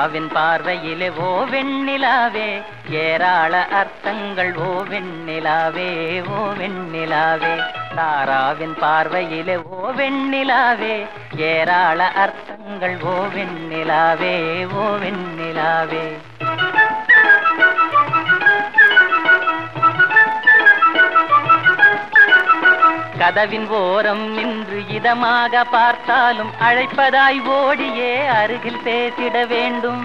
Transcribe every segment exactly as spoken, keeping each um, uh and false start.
தாராவின் பார்வையிலே ஓ வெண்ணிலாவே ஏராள அர்த்தங்கள் ஓ வெண்ணிலாவே ஓ வெண்ணிலாவே தாராவின் பார்வையிலே ஓ வெண்ணிலாவே ஏராள அர்த்தங்கள் ஓ வெண்ணிலாவே ஓ வெண்ணிலாவே கதவின் ஓரம் நின்று இதமாக பார்த்தாலும் அழைப்பதாய் ஓடியே அருகில் பேசிட வேண்டும்.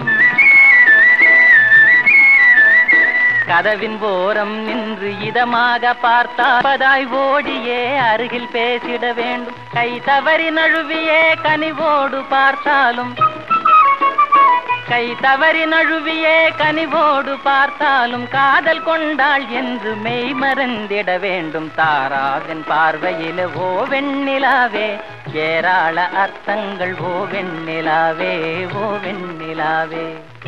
கதவின் ஓரம் நின்று இதமாக பார்த்தால் ஓடியே அருகில் பேசிட வேண்டும். கை தவறி நழுவியே கனிவோடு பார்த்தாலும் கை தவறி நழுவியே கனிவோடு பார்த்தாலும் காதல் கொண்டாள் என்று மெய் மறந்திட வேண்டும். தாராவின் பார்வையிலே ஓ வெண்ணிலாவே ஏராள அர்த்தங்கள் ஓ வெண்ணிலாவே ஓ வெண்ணிலாவே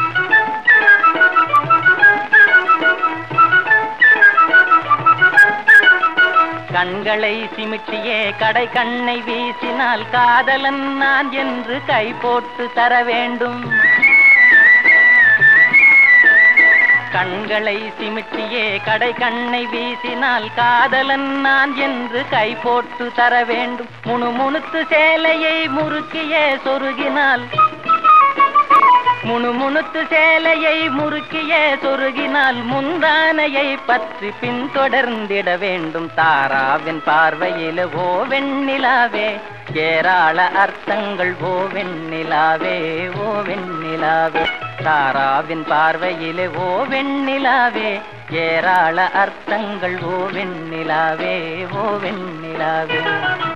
கண்களை சிமிட்டியே கடை கண்ணை வீசினால் காதலன் நான் என்று கை போட்டு தர வேண்டும். கண்களை சிமிட்டியே கடை கண்ணை வீசினால் காதலன் நான் என்று கை போட்டு தர வேண்டும். முணுமுணுத்து சேலையை முறுக்கியே சொருகினால் முணுமுணுத்து சேலையை முறுக்கியே சொருகினால் முந்தானையை பற்றி பின்தொடர்ந்திட வேண்டும். தாராவின் பார்வையிலே ஓ வெண்ணிலாவே ஏராள அர்த்தங்கள் ஓ வெண்ணிலாவே ஓ வெண்ணிலாவே தாராவின் பார்வையிலே ஓ வெண்ணிலாவே ஏராள அர்த்தங்கள் ஓ வெண்ணிலாவே ஓ வெண்ணிலாவே